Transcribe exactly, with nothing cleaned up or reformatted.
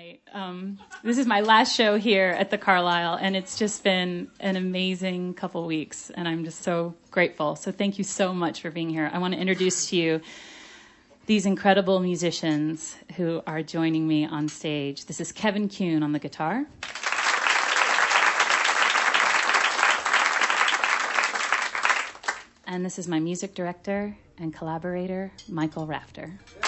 tonight. Um, this is my last show here at the Carlisle, and it's just been an amazing couple weeks, and I'm just so grateful. So thank you so much for being here. I want to introduce to you these incredible musicians who are joining me on stage. This is Kevin Kuhn on the guitar. And this is my music director and collaborator, Michael Rafter.